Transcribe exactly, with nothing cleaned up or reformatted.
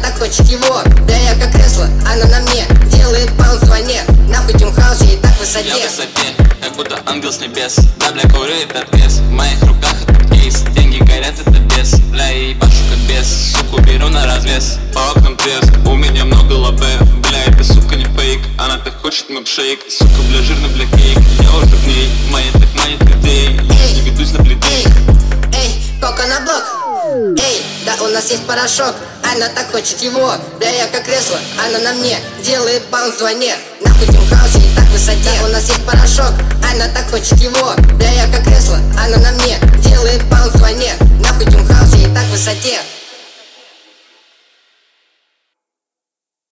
так хочет его, да я как кресло, она на мне делает баунс вдвойне. Нахуй Тим Хаус, ей так в высоте. Я в высоте, как будто ангел с небес. Да, бля, курю этот вес. В моих руках этот кейс. Деньги горят, это бес. Бля, я ебашу как бес. Суку беру на развес. По окнам треск, у меня много лобе. Бля, эта сука не фейк. Она так хочет мопшейк. Сука, бля, жирный, бля, кейк. Я уже в ней, моя так манит людей. Я не ведусь на плетей. Эй, кока на блок. Эй, да у нас есть порошок. Она так хочет его, да я как кресло, она на мне делает баунс вдвойне. Нахуй Тим Хаус, ей так в высоте. Да, у нас есть порошок, она так хочет его, да я как кресло, она на мне делает баунс вдвойне. Нахуй Тим Хаус, ей так в высоте.